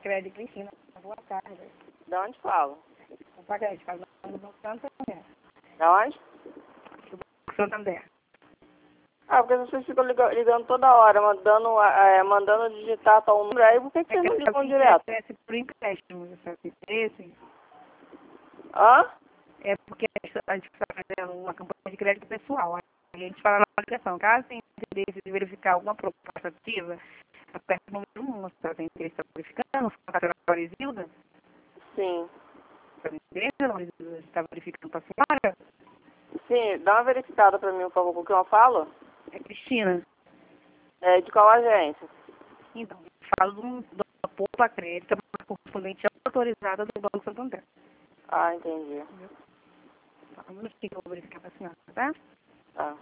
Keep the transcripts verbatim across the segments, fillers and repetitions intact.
Crédito Cristina. Boa tarde. De onde falo? Opa Crédito, fala do Banco Santander. Da onde? Do Banco Santander. Ah, porque vocês ficam liga- ligando toda hora, mandando, é, mandando digitar tal número aí, por que, que É vocês que não eu ligam tenho direto? interesse por empréstimo, você tem interesse? Hã? É porque a gente está fazendo uma campanha de crédito pessoal. Aí a gente fala na ligação. Caso tenha interesse de verificar alguma proposta ativa, aperta o número um. Você tem interesse em verificando? Você está a Marizilda? Sim. Você tem interesse, Marizilda? Você está verificando para a senhora? Sim, dá uma verificada pra mim, por favor, com o que eu falo. É Cristina. É, de qual agência? Então, eu falo de um- de uma poupa crédito, uma correspondente autorizada do Banco Santander. Ah, entendi. Só um minutinho que eu vou verificar para a senhora, tá? Tá.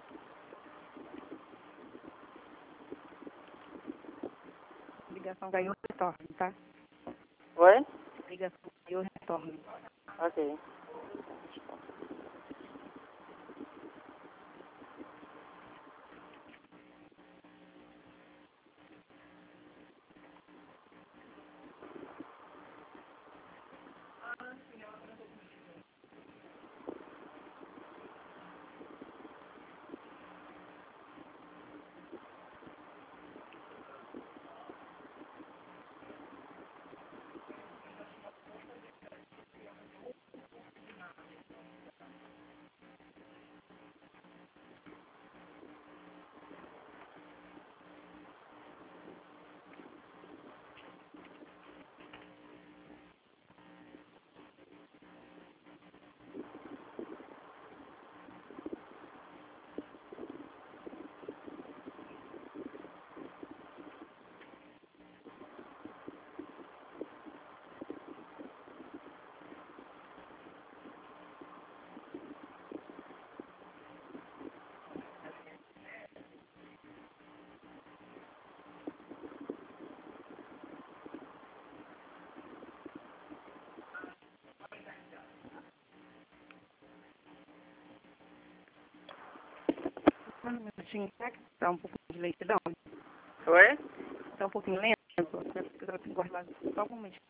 A ligação caiu, retorno, tá? Oi? A ligação caiu, retorno. Ok. Um minutinho, tá? Tá um pouco de lentidão. Oi? Tá um pouquinho lento. Eu tenho que guardar só um momentinho.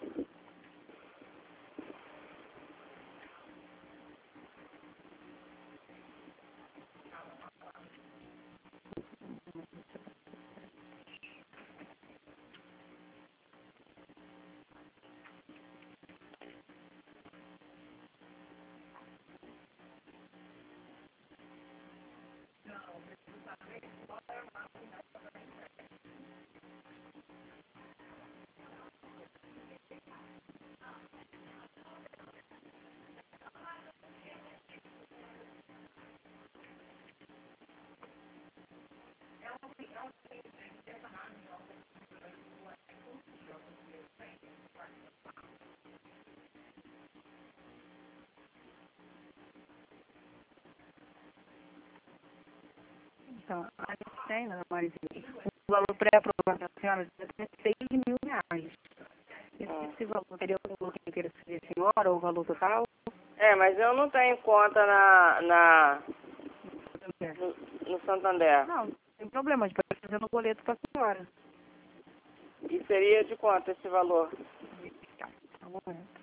Então, a gente tem, né, Marizinha, o valor pré-aprovado da senhora é seis mil reais. Hum. Esse valor teria o valor que queira ser a senhora, ou o valor total? É, mas eu não tenho conta na, na, no, no Santander. Não, não tem problema, a gente pode fazer no boleto para a senhora. E seria de quanto esse valor? Tá, tá um momento.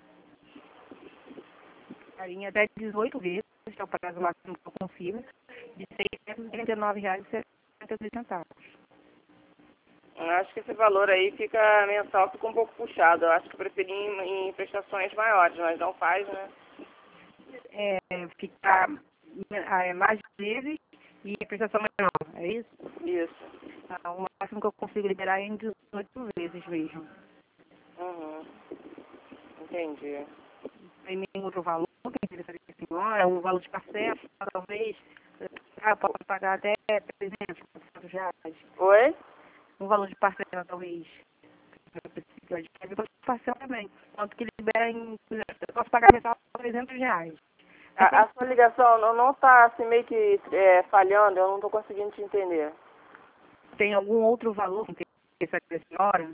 Farinha até dezoito vezes, que é o prazo máximo que eu consigo, de seiscentos e trinta e nove reais e setenta centavos. Eu acho que esse valor aí fica mensal, fica um pouco puxado. Eu acho que eu preferi em, em prestações maiores, mas não faz, né? É, ficar é, mais vezes e a prestação menor, é isso? Isso. Ah, o máximo que eu consigo liberar é em dezoito vezes mesmo. Uhum. Entendi. Tem nenhum outro valor que interessaria a senhora, um valor de parcela, talvez, ah, pode pagar até trezentos, quatrocentos reais. Oi? Um valor de parcela, talvez. Pode parcela também. Quanto que libera em, eu posso pagar mensal trezentos reais. A, a sua ligação não, não tá assim meio que é, falhando, eu não tô conseguindo te entender. Tem algum outro valor que interessaria a senhora?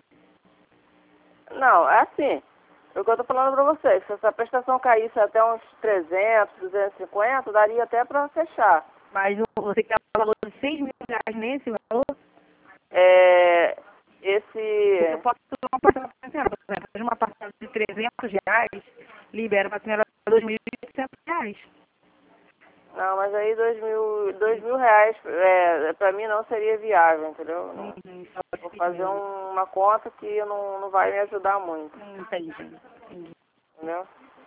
Não, é assim. O que eu tô falando pra vocês, se essa prestação caísse até uns trezentos, duzentos e cinquenta, daria até pra fechar. Mas você quer um valor de seis mil reais nesse valor? É, Esse... Eu posso dar uma parcela para a senhora, por exemplo, de uma parcela de trezentos reais, libera para a senhora dois mil e oitocentos reais. Não, mas aí dois mil, dois mil reais, é, pra mim não seria viável, entendeu? Não, Uhum, vou fazer um, uma conta que não, não vai me ajudar muito, entendi, entendi. entendeu?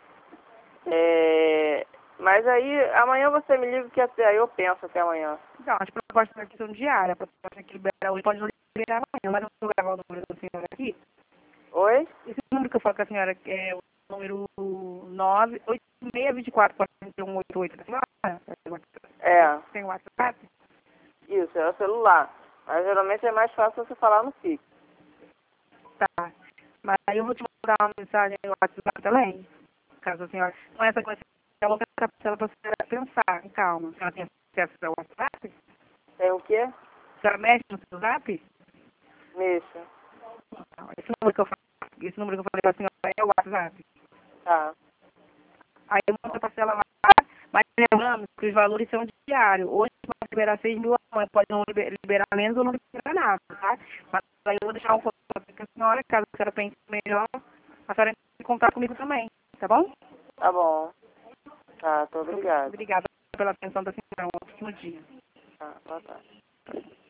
É, mas aí, amanhã você me liga que até aí eu penso até amanhã. Então, as propostas aqui são diárias, a proposta que libera hoje pode não liberar amanhã, mas eu vou gravar o número da senhora aqui. Oi? Esse número que eu falo com a senhora é o número nove oito seis dois quatro quatro um oito oito da senhora? É, Tem o WhatsApp? isso, é o celular. Mas geralmente é mais fácil você falar no fixo. Tá. Mas aí eu vou te mandar uma mensagem no WhatsApp também, caso a senhora... Não é essa coisa, eu vou pensar para a senhora pensar, calma. A senhora tem acesso ao WhatsApp? Tem o quê? A senhora mexe no seu WhatsApp? Mexa. Não, esse número que eu falei, esse número que eu falei para a senhora é o WhatsApp. Tá. Aí eu mando a parcela lá, mas lembrando que os valores são diários. Hoje vai liberar seis mil, amanhã pode não liber- liberar menos ou não liberar nada, tá? Mas aí eu vou deixar um contato com a senhora, caso a senhora pense melhor, a senhora entre em contato comigo também, tá bom? Tá bom. Tá, tô obrigado. Obrigada pela atenção da senhora, um ótimo dia. Tá, boa tarde.